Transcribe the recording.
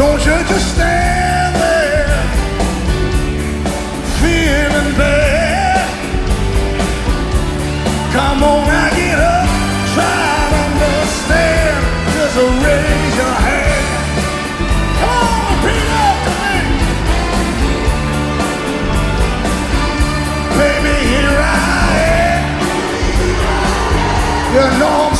Don't you just stand there feeling bad. Come on now, get up, try to understand. Just raise your hand. Come on, repeat after me. Baby, here I am. You know